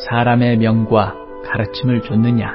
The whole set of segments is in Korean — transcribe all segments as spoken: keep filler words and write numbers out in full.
사람의 명과 가르침을 줬느냐?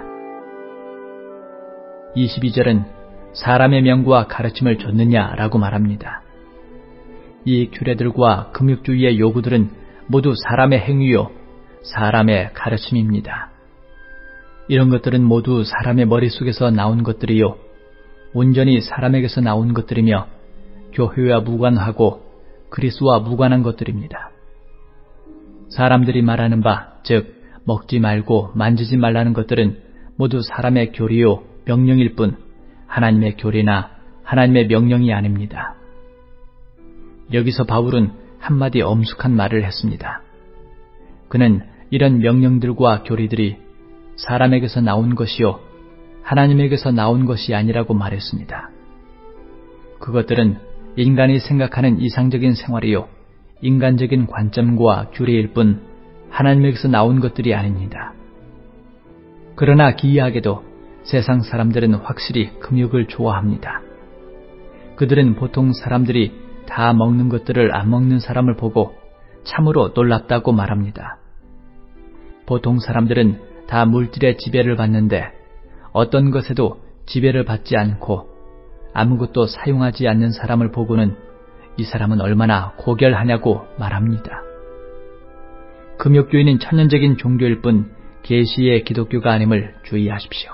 이십이 절은 사람의 명과 가르침을 줬느냐라고 말합니다. 이 규례들과 금욕주의의 요구들은 모두 사람의 행위요, 사람의 가르침입니다. 이런 것들은 모두 사람의 머릿속에서 나온 것들이요, 온전히 사람에게서 나온 것들이며 교회와 무관하고 그리스도와 무관한 것들입니다. 사람들이 말하는 바, 즉 먹지 말고 만지지 말라는 것들은 모두 사람의 교리요, 명령일 뿐 하나님의 교리나 하나님의 명령이 아닙니다. 여기서 바울은 한마디 엄숙한 말을 했습니다. 그는 이런 명령들과 교리들이 사람에게서 나온 것이요, 하나님에게서 나온 것이 아니라고 말했습니다. 그것들은 인간이 생각하는 이상적인 생활이요, 인간적인 관점과 규례일 뿐 하나님에게서 나온 것들이 아닙니다. 그러나 기이하게도 세상 사람들은 확실히 금욕을 좋아합니다. 그들은 보통 사람들이 다 먹는 것들을 안 먹는 사람을 보고 참으로 놀랍다고 말합니다. 보통 사람들은 다 물질의 지배를 받는데 어떤 것에도 지배를 받지 않고 아무것도 사용하지 않는 사람을 보고는 이 사람은 얼마나 고결하냐고 말합니다. 금욕주의는 천연적인 종교일 뿐 계시의 기독교가 아님을 주의하십시오.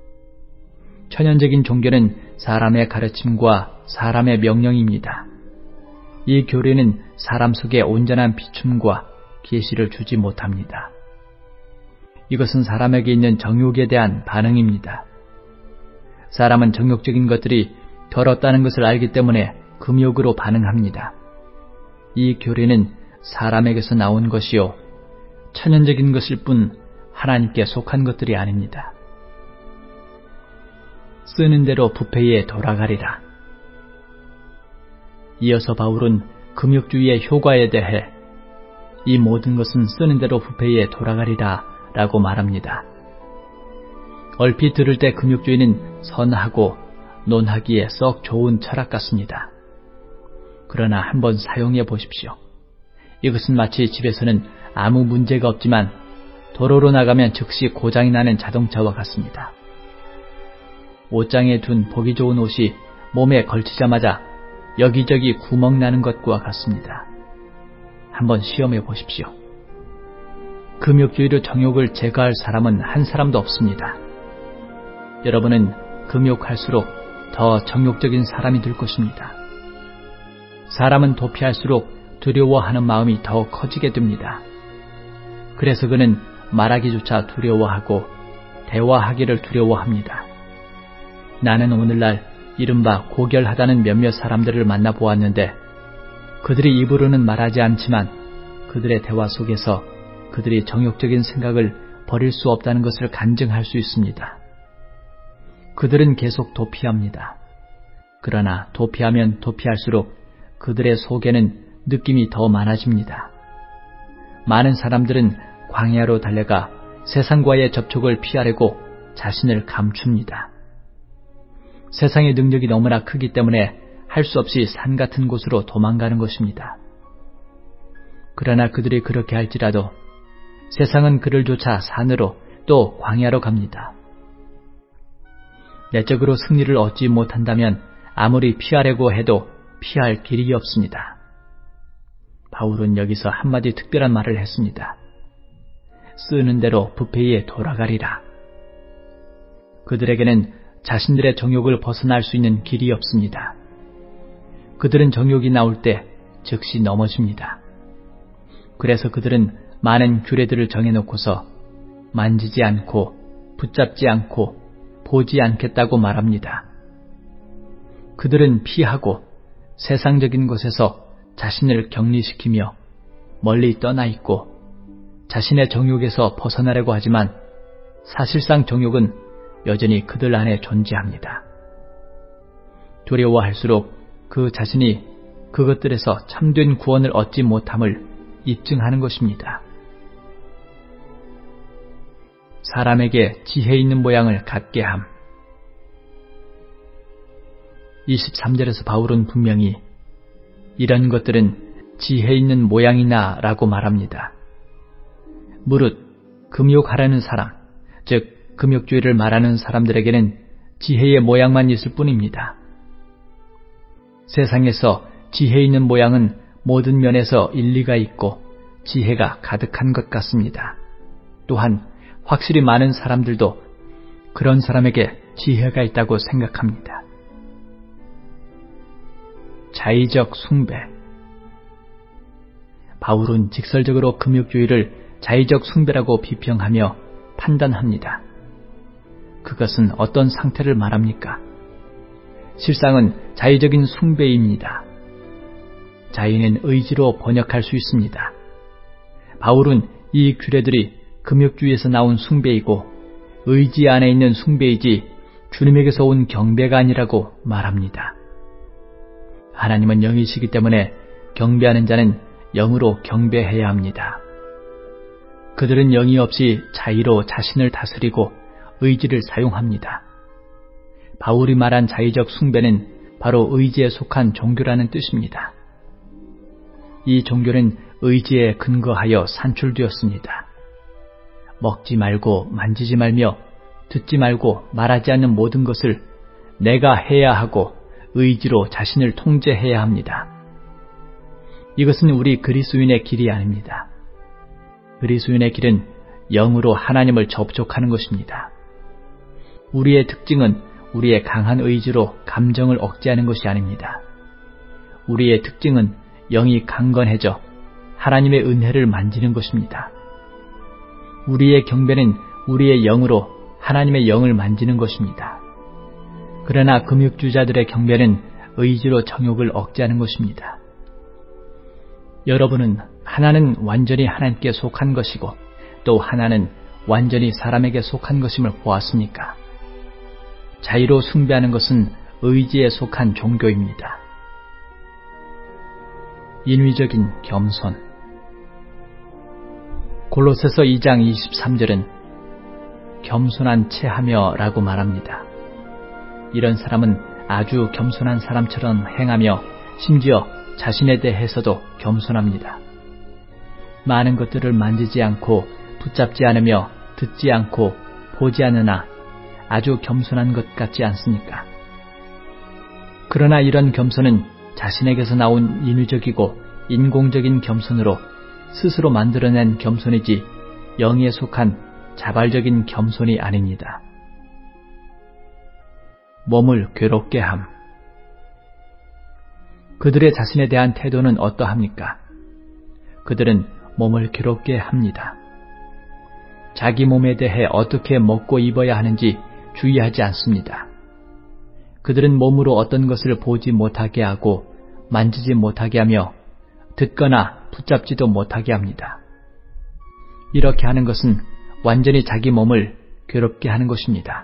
천연적인 종교는 사람의 가르침과 사람의 명령입니다. 이 교리는 사람 속에 온전한 비춤과 계시를 주지 못합니다. 이것은 사람에게 있는 정욕에 대한 반응입니다. 사람은 정욕적인 것들이 더럽다는 것을 알기 때문에 금욕으로 반응합니다. 이 교리는 사람에게서 나온 것이요, 천연적인 것일 뿐 하나님께 속한 것들이 아닙니다. 쓰는 대로 부패에 돌아가리라. 이어서 바울은 금욕주의의 효과에 대해 이 모든 것은 쓰는 대로 부패에 돌아가리라 라고 말합니다. 얼핏 들을 때 금욕주의는 선하고 논하기에 썩 좋은 철학 같습니다. 그러나 한번 사용해 보십시오. 이것은 마치 집에서는 아무 문제가 없지만 도로로 나가면 즉시 고장이 나는 자동차와 같습니다. 옷장에 둔 보기 좋은 옷이 몸에 걸치자마자 여기저기 구멍 나는 것과 같습니다. 한번 시험해 보십시오. 금욕주의로 정욕을 제거할 사람은 한 사람도 없습니다. 여러분은 금욕할수록 더 정욕적인 사람이 될 것입니다. 사람은 도피할수록 두려워하는 마음이 더 커지게 됩니다. 그래서 그는 말하기조차 두려워하고 대화하기를 두려워합니다. 나는 오늘날 이른바 고결하다는 몇몇 사람들을 만나보았는데 그들이 입으로는 말하지 않지만 그들의 대화 속에서 그들이 정욕적인 생각을 버릴 수 없다는 것을 간증할 수 있습니다. 그들은 계속 도피합니다. 그러나 도피하면 도피할수록 그들의 속에는 느낌이 더 많아집니다. 많은 사람들은 광야로 달려가 세상과의 접촉을 피하려고 자신을 감춥니다. 세상의 능력이 너무나 크기 때문에 할 수 없이 산 같은 곳으로 도망가는 것입니다. 그러나 그들이 그렇게 할지라도 세상은 그를 쫓아 산으로 또 광야로 갑니다. 내적으로 승리를 얻지 못한다면 아무리 피하려고 해도 피할 길이 없습니다. 바울은 여기서 한마디 특별한 말을 했습니다. 쓰는 대로 부패에 돌아가리라. 그들에게는 자신들의 정욕을 벗어날 수 있는 길이 없습니다. 그들은 정욕이 나올 때 즉시 넘어집니다. 그래서 그들은 많은 규례들을 정해놓고서 만지지 않고 붙잡지 않고 보지 않겠다고 말합니다. 그들은 피하고 세상적인 것에서 자신을 격리시키며 멀리 떠나 있고 자신의 정욕에서 벗어나려고 하지만 사실상 정욕은 여전히 그들 안에 존재합니다. 두려워할수록 그 자신이 그것들에서 참된 구원을 얻지 못함을 입증하는 것입니다. 사람에게 지혜 있는 모양을 갖게 함. 이십삼 절에서 바울은 분명히 이런 것들은 지혜 있는 모양이나 라고 말합니다. 무릇 금욕하라는 사람, 즉 금욕주의를 말하는 사람들에게는 지혜의 모양만 있을 뿐입니다. 세상에서 지혜 있는 모양은 모든 면에서 일리가 있고 지혜가 가득한 것 같습니다. 또한 확실히 많은 사람들도 그런 사람에게 지혜가 있다고 생각합니다. 자의적 숭배. 바울은 직설적으로 금욕주의를 자의적 숭배라고 비평하며 판단합니다. 그것은 어떤 상태를 말합니까? 실상은 자의적인 숭배입니다. 자의는 의지로 번역할 수 있습니다. 바울은 이 규례들이 금욕주의에서 나온 숭배이고 의지 안에 있는 숭배이지 주님에게서 온 경배가 아니라고 말합니다. 하나님은 영이시기 때문에 경배하는 자는 영으로 경배해야 합니다. 그들은 영이 없이 자의로 자신을 다스리고 의지를 사용합니다. 바울이 말한 자의적 숭배는 바로 의지에 속한 종교라는 뜻입니다. 이 종교는 의지에 근거하여 산출되었습니다. 먹지 말고 만지지 말며 듣지 말고 말하지 않는 모든 것을 내가 해야 하고 의지로 자신을 통제해야 합니다. 이것은 우리 그리스도인의 길이 아닙니다. 그리스도인의 길은 영으로 하나님을 접촉하는 것입니다. 우리의 특징은 우리의 강한 의지로 감정을 억제하는 것이 아닙니다. 우리의 특징은 영이 강건해져 하나님의 은혜를 만지는 것입니다. 우리의 경배는 우리의 영으로 하나님의 영을 만지는 것입니다. 그러나 금욕주의자들의 경배는 의지로 정욕을 억제하는 것입니다. 여러분은 하나는 완전히 하나님께 속한 것이고 또 하나는 완전히 사람에게 속한 것임을 보았습니까? 자의로 숭배하는 것은 의지에 속한 종교입니다. 인위적인 겸손. 골로새서 이 장 이십삼 절은 겸손한 체하며 라고 말합니다. 이런 사람은 아주 겸손한 사람처럼 행하며 심지어 자신에 대해서도 겸손합니다. 많은 것들을 만지지 않고 붙잡지 않으며 듣지 않고 보지 않으나 아주 겸손한 것 같지 않습니까? 그러나 이런 겸손은 자신에게서 나온 인위적이고 인공적인 겸손으로 스스로 만들어낸 겸손이지 영에 속한 자발적인 겸손이 아닙니다. 몸을 괴롭게 함. 그들의 자신에 대한 태도는 어떠합니까? 그들은 몸을 괴롭게 합니다. 자기 몸에 대해 어떻게 먹고 입어야 하는지 주의하지 않습니다. 그들은 몸으로 어떤 것을 보지 못하게 하고 만지지 못하게 하며 듣거나 붙잡지도 못하게 합니다. 이렇게 하는 것은 완전히 자기 몸을 괴롭게 하는 것입니다.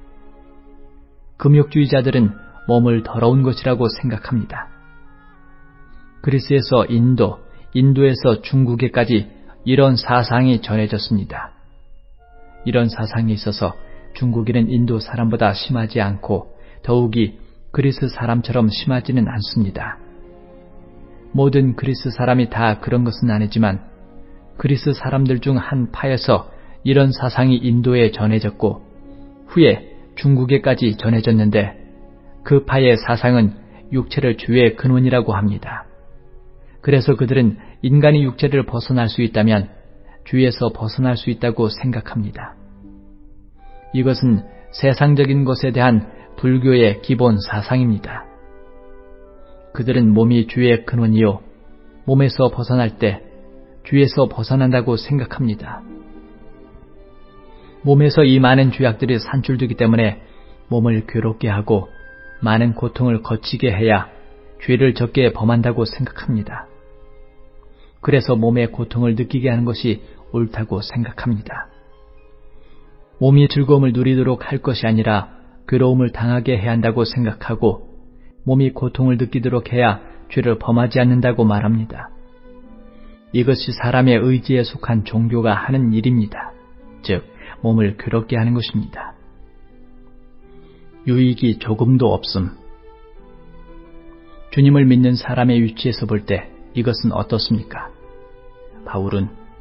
금욕주의자들은 몸을 더러운 것이라고 생각합니다. 그리스에서 인도, 인도에서 중국에까지 이런 사상이 전해졌습니다. 이런 사상이 있어서 중국인은 인도 사람보다 심하지 않고 더욱이 그리스 사람처럼 심하지는 않습니다. 모든 그리스 사람이 다 그런 것은 아니지만 그리스 사람들 중 한 파에서 이런 사상이 인도에 전해졌고 후에 중국에까지 전해졌는데 그 파의 사상은 육체를 죄의 근원이라고 합니다. 그래서 그들은 인간이 육체를 벗어날 수 있다면 죄에서 벗어날 수 있다고 생각합니다. 이것은 세상적인 것에 대한 불교의 기본 사상입니다. 그들은 몸이 죄의 근원이요 몸에서 벗어날 때 죄에서 벗어난다고 생각합니다. 몸에서 이 많은 죄악들이 산출되기 때문에 몸을 괴롭게 하고 많은 고통을 거치게 해야 죄를 적게 범한다고 생각합니다. 그래서 몸의 고통을 느끼게 하는 것이 옳다고 생각합니다. 몸이 즐거움을 누리도록 할 것이 아니라 괴로움을 당하게 해야 한다고 생각하고 몸이 고통을 느끼도록 해야 죄를 범하지 않는다고 말합니다. 이것이 사람의 의지에 속한 종교가 하는 일입니다. 즉 몸을 괴롭게 하는 것입니다. 유익이 조금도 없음. 주님을 믿는 사람의 위치에서 볼 때 이것은 어떻습니까? 바울은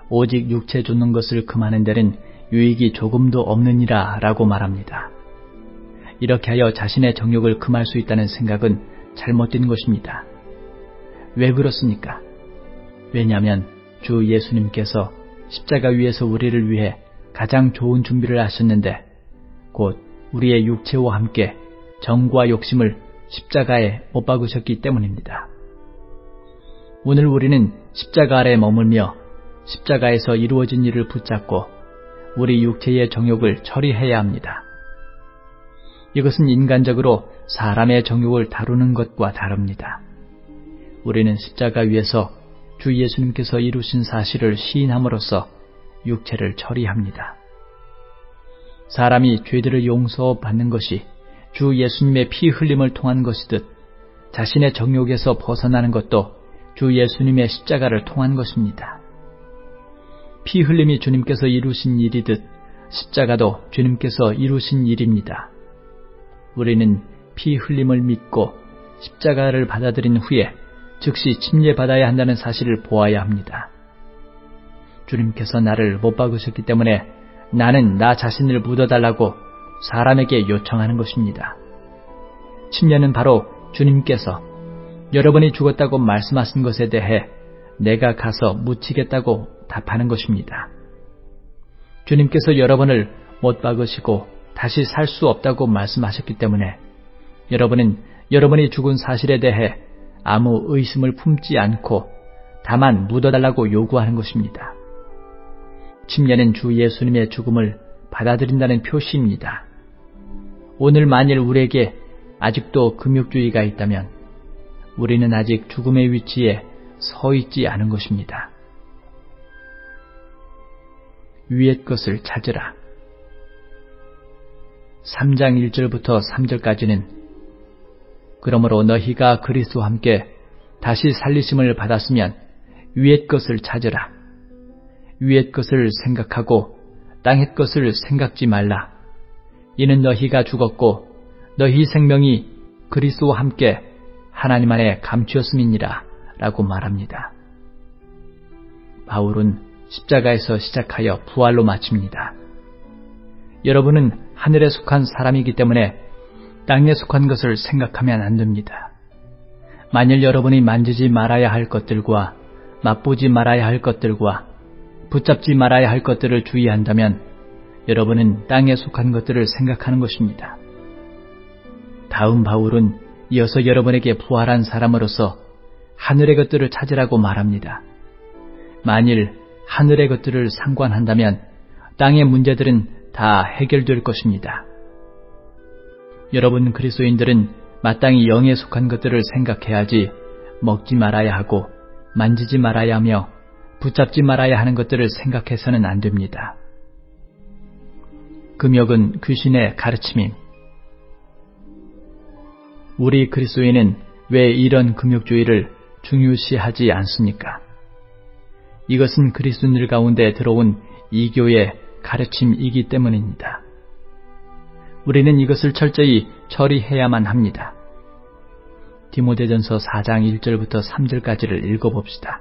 오직 육체 좇는 것을 금하는 데는 유익이 조금도 없느니라 라고 말합니다. 이렇게 하여 자신의 정욕을 금할 수 있다는 생각은 잘못된 것입니다. 왜 그렇습니까? 왜냐하면 주 예수님께서 십자가 위에서 우리를 위해 가장 좋은 준비를 하셨는데 곧 우리의 육체와 함께 정과 욕심을 십자가에 못 박으셨기 때문입니다. 오늘 우리는 십자가 아래 머물며 십자가에서 이루어진 일을 붙잡고 우리 육체의 정욕을 처리해야 합니다. 이것은 인간적으로 사람의 정욕을 다루는 것과 다릅니다. 우리는 십자가 위에서 주 예수님께서 이루신 사실을 시인함으로써 육체를 처리합니다. 사람이 죄들을 용서받는 것이 주 예수님의 피 흘림을 통한 것이듯 자신의 정욕에서 벗어나는 것도 주 예수님의 십자가를 통한 것입니다. 피 흘림이 주님께서 이루신 일이듯 십자가도 주님께서 이루신 일입니다. 우리는 피 흘림을 믿고 십자가를 받아들인 후에 즉시 침례받아야 한다는 사실을 보아야 합니다. 주님께서 나를 못 박으셨기 때문에 나는 나 자신을 묻어달라고 사람에게 요청하는 것입니다. 침례는 바로 주님께서 여러분이 죽었다고 말씀하신 것에 대해 내가 가서 묻히겠다고 답하는 것입니다. 주님께서 여러분을 못 박으시고 다시 살 수 없다고 말씀하셨기 때문에 여러분은 여러분이 죽은 사실에 대해 아무 의심을 품지 않고 다만 묻어달라고 요구하는 것입니다. 침례는 주 예수님의 죽음을 받아들인다는 표시입니다. 오늘 만일 우리에게 아직도 금욕주의가 있다면 우리는 아직 죽음의 위치에 서 있지 않은 것입니다. 위의 것을 찾으라. 삼 장 일 절부터 삼 절까지는 그러므로 너희가 그리스도와 함께 다시 살리심을 받았으면 위의 것을 찾으라. 위의 것을 생각하고 땅의 것을 생각지 말라. 이는 너희가 죽었고 너희 생명이 그리스도와 함께 하나님 안에 감추었음이니라 라고 말합니다. 바울은 십자가에서 시작하여 부활로 마칩니다. 여러분은 하늘에 속한 사람이기 때문에 땅에 속한 것을 생각하면 안 됩니다. 만일 여러분이 만지지 말아야 할 것들과 맛보지 말아야 할 것들과 붙잡지 말아야 할 것들을 주의한다면 여러분은 땅에 속한 것들을 생각하는 것입니다. 다음 바울은 이어서 여러분에게 부활한 사람으로서 하늘의 것들을 찾으라고 말합니다. 만일 하늘의 것들을 상관한다면 땅의 문제들은 다 해결될 것입니다. 여러분 그리스도인들은 마땅히 영에 속한 것들을 생각해야지 먹지 말아야 하고 만지지 말아야 하며 붙잡지 말아야 하는 것들을 생각해서는 안 됩니다. 금욕은 귀신의 가르침임. 우리 그리스도인은 왜 이런 금욕주의를 중요시하지 않습니까? 이것은 그리스도인들 가운데 들어온 이교의 가르침이기 때문입니다. 우리는 이것을 철저히 처리해야만 합니다. 디모데전서 사 장 일 절부터 삼 절까지를 읽어봅시다.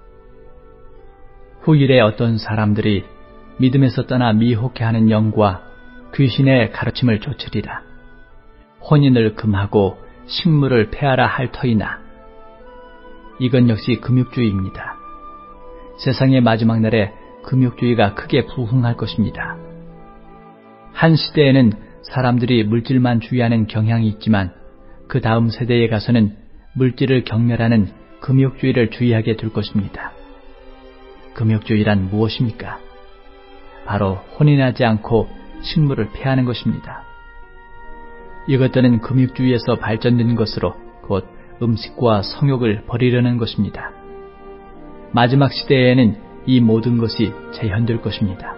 후일에 어떤 사람들이 믿음에서 떠나 미혹해하는 영과 귀신의 가르침을 좇으리라. 혼인을 금하고 식물을 폐하라 할 터이나 이건 역시 금욕주의입니다. 세상의 마지막 날에 금욕주의가 크게 부흥할 것입니다. 한 시대에는 사람들이 물질만 주의하는 경향이 있지만 그 다음 세대에 가서는 물질을 경멸하는 금욕주의를 주의하게 될 것입니다. 금욕주의란 무엇입니까? 바로 혼인하지 않고 식물을 폐하는 것입니다. 이것들은 금욕주의에서 발전된 것으로 곧 음식과 성욕을 버리려는 것입니다. 마지막 시대에는 이 모든 것이 재현될 것입니다.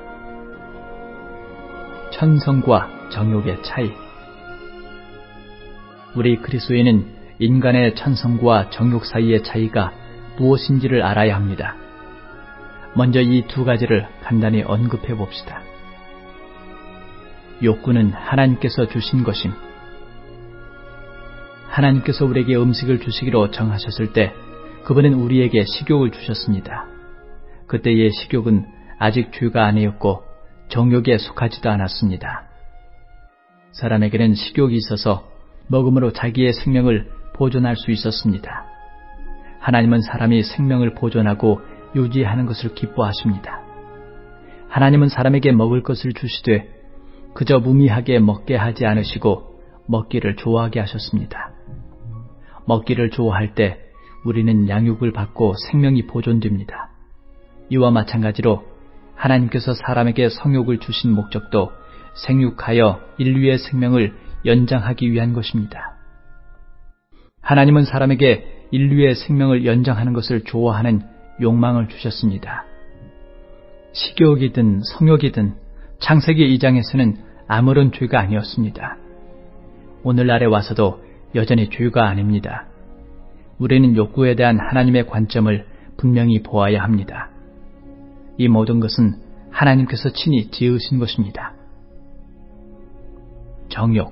천성과 정욕의 차이. 우리 그리스도인은 인간의 천성과 정욕 사이의 차이가 무엇인지를 알아야 합니다. 먼저 이 두 가지를 간단히 언급해 봅시다. 욕구는 하나님께서 주신 것임. 하나님께서 우리에게 음식을 주시기로 정하셨을 때 그분은 우리에게 식욕을 주셨습니다. 그때의 식욕은 아직 죄가 아니었고 정욕에 속하지도 않았습니다. 사람에게는 식욕이 있어서 먹음으로 자기의 생명을 보존할 수 있었습니다. 하나님은 사람이 생명을 보존하고 유지하는 것을 기뻐하십니다. 하나님은 사람에게 먹을 것을 주시되 그저 무미하게 먹게 하지 않으시고 먹기를 좋아하게 하셨습니다. 먹기를 좋아할 때 우리는 양육을 받고 생명이 보존됩니다. 이와 마찬가지로 하나님께서 사람에게 성욕을 주신 목적도 생육하여 인류의 생명을 연장하기 위한 것입니다. 하나님은 사람에게 인류의 생명을 연장하는 것을 좋아하는 욕망을 주셨습니다. 식욕이든 성욕이든 창세기 이 장에서는 아무런 죄가 아니었습니다. 오늘날에 와서도 여전히 죄가 아닙니다. 우리는 욕구에 대한 하나님의 관점을 분명히 보아야 합니다. 이 모든 것은 하나님께서 친히 지으신 것입니다. 정욕.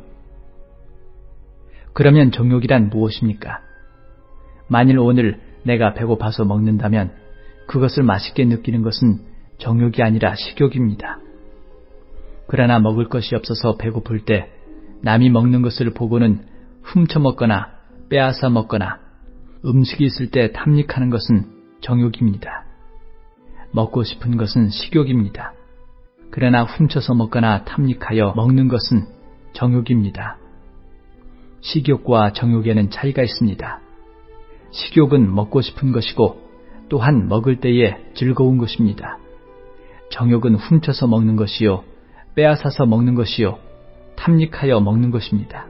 그러면 정욕이란 무엇입니까? 만일 오늘 내가 배고파서 먹는다면 그것을 맛있게 느끼는 것은 정욕이 아니라 식욕입니다. 그러나 먹을 것이 없어서 배고플 때 남이 먹는 것을 보고는 훔쳐 먹거나 빼앗아 먹거나 음식이 있을 때 탐닉하는 것은 정욕입니다. 먹고 싶은 것은 식욕입니다. 그러나 훔쳐서 먹거나 탐닉하여 먹는 것은 정욕입니다. 식욕과 정욕에는 차이가 있습니다. 식욕은 먹고 싶은 것이고 또한 먹을 때에 즐거운 것입니다. 정욕은 훔쳐서 먹는 것이요, 빼앗아서 먹는 것이요, 탐닉하여 먹는 것입니다.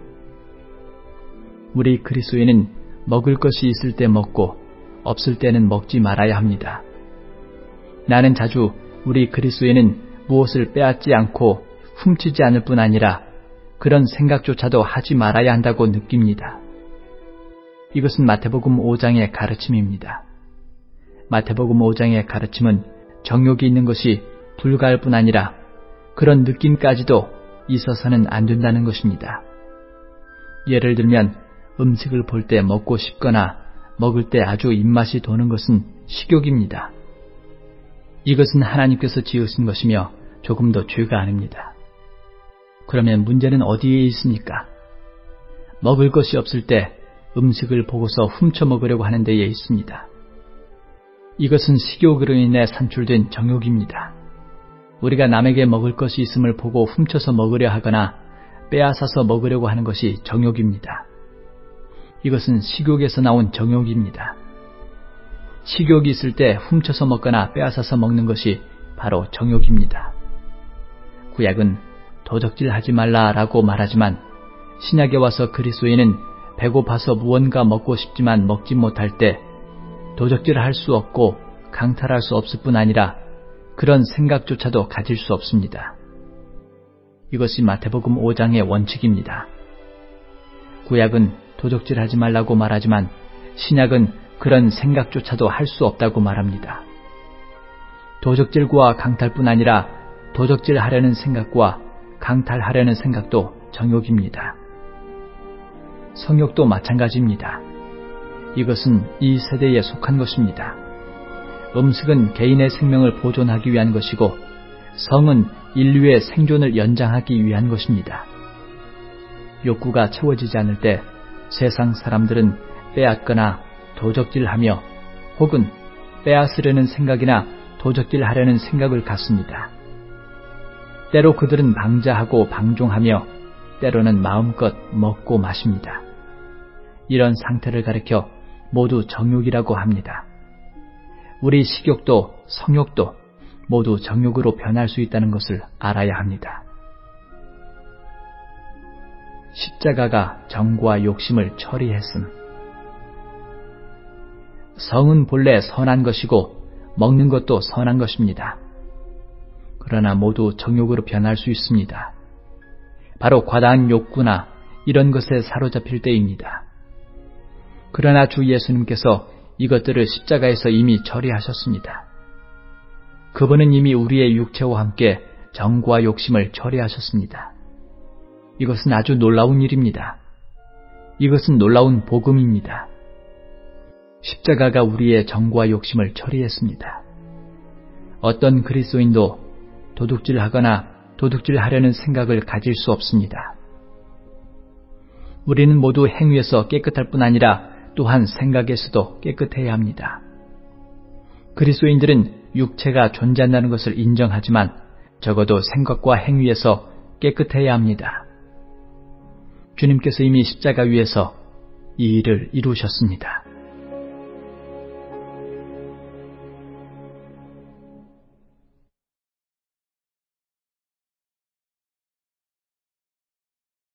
우리 그리스도인은 먹을 것이 있을 때 먹고 없을 때는 먹지 말아야 합니다. 나는 자주 우리 그리스도인은 무엇을 빼앗지 않고 훔치지 않을 뿐 아니라 그런 생각조차도 하지 말아야 한다고 느낍니다. 이것은 마태복음 오 장의 가르침입니다. 마태복음 오 장의 가르침은 정욕이 있는 것이 불가할 뿐 아니라 그런 느낌까지도 있어서는 안 된다는 것입니다. 예를 들면 음식을 볼 때 먹고 싶거나 먹을 때 아주 입맛이 도는 것은 식욕입니다. 이것은 하나님께서 지으신 것이며 조금도 죄가 아닙니다. 그러면 문제는 어디에 있습니까? 먹을 것이 없을 때 음식을 보고서 훔쳐 먹으려고 하는 데에 있습니다. 이것은 식욕으로 인해 산출된 정욕입니다. 우리가 남에게 먹을 것이 있음을 보고 훔쳐서 먹으려 하거나 빼앗아서 먹으려고 하는 것이 정욕입니다. 이것은 식욕에서 나온 정욕입니다. 식욕이 있을 때 훔쳐서 먹거나 빼앗아서 먹는 것이 바로 정욕입니다. 구약은 도적질하지 말라라고 말하지만 신약에 와서 그리스도인은 배고파서 무언가 먹고 싶지만 먹지 못할 때 도적질할 수 없고 강탈할 수 없을 뿐 아니라 그런 생각조차도 가질 수 없습니다. 이것이 마태복음 오 장의 원칙입니다. 구약은 도적질하지 말라고 말하지만 신약은 그런 생각조차도 할 수 없다고 말합니다. 도적질과 강탈뿐 아니라 도적질하려는 생각과 강탈하려는 생각도 정욕입니다. 성욕도 마찬가지입니다. 이것은 이 세대에 속한 것입니다. 음식은 개인의 생명을 보존하기 위한 것이고 성은 인류의 생존을 연장하기 위한 것입니다. 욕구가 채워지지 않을 때 세상 사람들은 빼앗거나 도적질하며 혹은 빼앗으려는 생각이나 도적질하려는 생각을 갖습니다. 때로 그들은 방자하고 방종하며 때로는 마음껏 먹고 마십니다. 이런 상태를 가리켜 모두 정욕이라고 합니다. 우리 식욕도 성욕도 모두 정욕으로 변할 수 있다는 것을 알아야 합니다. 십자가가 정과 욕심을 처리했음. 성은 본래 선한 것이고 먹는 것도 선한 것입니다. 그러나 모두 정욕으로 변할 수 있습니다. 바로 과다한 욕구나 이런 것에 사로잡힐 때입니다. 그러나 주 예수님께서 이것들을 십자가에서 이미 처리하셨습니다. 그분은 이미 우리의 육체와 함께 정과 욕심을 처리하셨습니다. 이것은 아주 놀라운 일입니다. 이것은 놀라운 복음입니다. 십자가가 우리의 정과 욕심을 처리했습니다. 어떤 그리스도인도 도둑질하거나 도둑질하려는 생각을 가질 수 없습니다. 우리는 모두 행위에서 깨끗할 뿐 아니라 또한 생각에서도 깨끗해야 합니다. 그리스도인들은 육체가 존재한다는 것을 인정하지만 적어도 생각과 행위에서 깨끗해야 합니다. 주님께서 이미 십자가 위에서 이 일을 이루셨습니다.